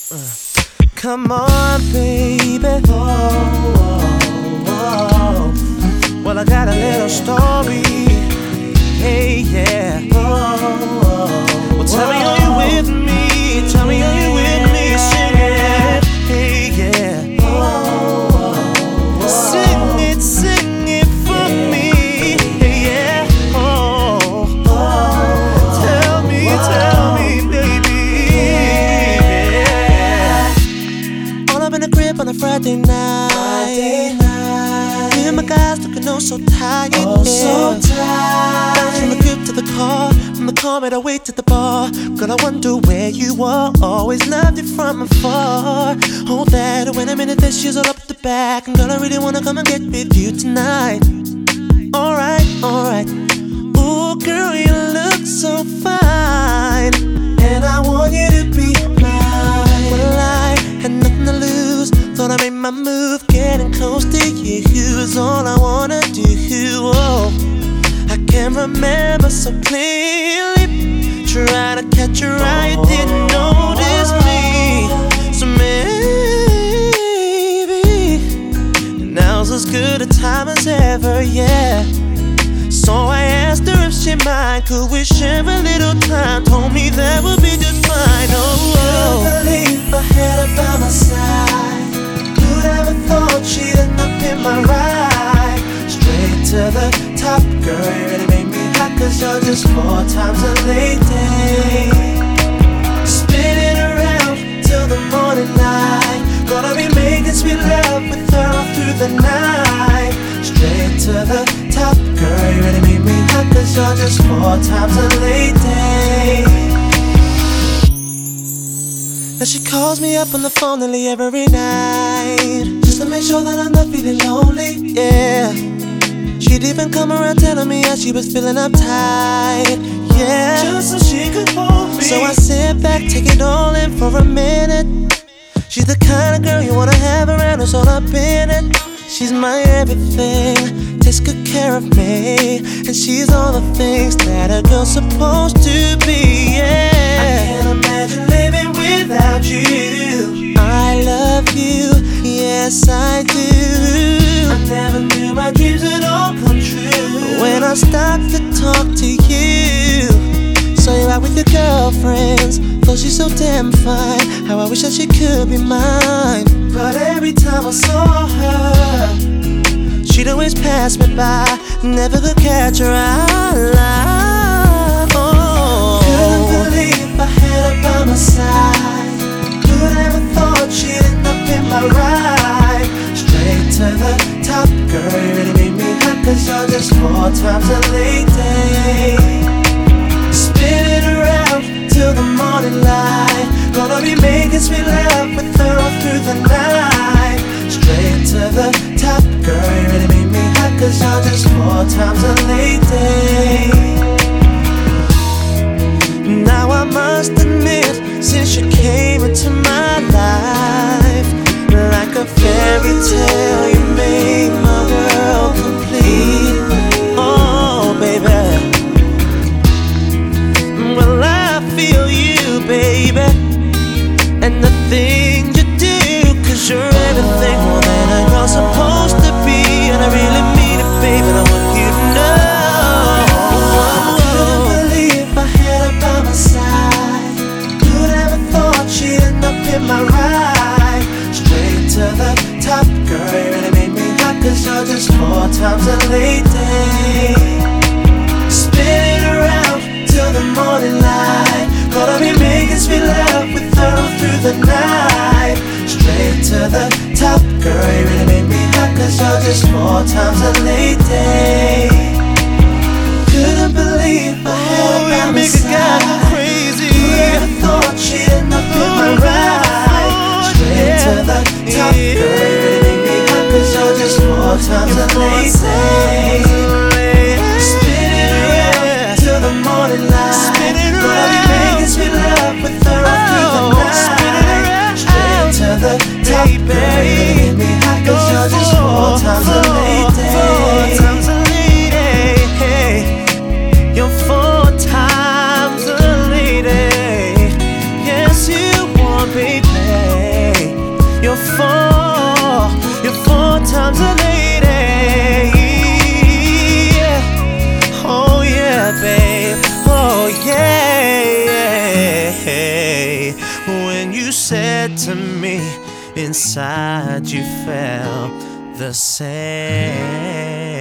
Come on, baby. Well, I got a little story. Hey, yeah. Well, tell me, are you with me? Tell me, are you with me? Sing it. Hey, yeah. Sing it for me. Hey, yeah. Tell me, baby. Yeah. All up in the crib on a Friday night. Me and my guys looking oh so tired. So tired. Bounce from the crib to the car, from the car made our way to the bar. Girl, I wonder where you are. Always loved you from afar. Hold that, when I'm in it, this she's all up the back. And girl, I really wanna come and get with you tonight. Alright. Ooh, girl, you look so fine, and I want you to be mine. Well, I had nothing to lose, thought I made my move. Getting close to you is all I wanna do. Oh, I can remember so clearly, trying to catch your eye, you didn't notice me. So maybe now's as good a time as ever, yeah. So I asked her if she mind, could we share a little time? Told me that would be just fine. Oh, couldn't believe I had her by my side. Who'd ever thought she'd end up in my ride? Straight to the top, girl, you really make me hot, 'cause you're just 4 times a lady. Spinning around till the morning light. Gonna be making sweet love with her all through the night. Straight to the top, girl, you really make me hot, 'cause you're just 4 times a lady. Now she calls me up on the phone nearly every night, just to make sure that I'm not feeling lonely, yeah. She'd even come around telling me how she was feeling uptight, yeah, just so she could hold me. So I sit back, take it all in for a minute. She's the kind of girl you wanna have around, who's all up in it. She's my everything, takes good care of me, and she's all the things that a girl's supposed to be, yeah. I can't imagine living without you. I love you, yes I do. I never knew my dreams would all come true when I stopped to talk to you. So you're out with your girlfriends, though she's so damn fine. How I wish that she could be mine. But every time I saw her, she'd always pass me by, never could catch her eye. Oh, couldn't believe I had her by my side. Who'd ever thought she'd end up in my ride? Straight to the top, girl, you really made me hot, 'cause you're just 4 times a lady. Spinning around till the morning light. Gonna be making sweet love with her all through the night. Straight to the top, girl, you really made me hot, 'cause you're just 4 times a lady. Now I must admit, since you came into my life, like a fairy tale, you made my world complete. Oh, baby. Well, I feel you, baby, and the things you do, 'cause you're everything more than a girl's supposed to be. And I really mean it, baby, I want you to know. I couldn't believe I had her by my side. Who'd ever thought she'd end up in my ride? Straight to the top, girl, you really made me hot, 'cause you're just 4 times a lady. Spinning around till the morning light. Gonna be making sweet love with her all through the night. Straight to the top, girl, you really made me hot, 'cause you're just 4 times a lady. Couldn't believe I had her by my side. Crazy. Whoever thought she'd end up in my ride? Straight to the top, girl, you really made me hot, 'cause you're just 4 times a lady. Spinning around till the morning light. Gonna be making sweet love with her all through the night. Straight to the top, girl, you really made me hot, 'cause you're just 4 times a lady. 4 times a lady. You're 4 times a lady. Yes, you are, baby. before. You're 4 times a lady. Yeah. Oh yeah, babe. Oh yeah. When you said to me, inside you felt the same.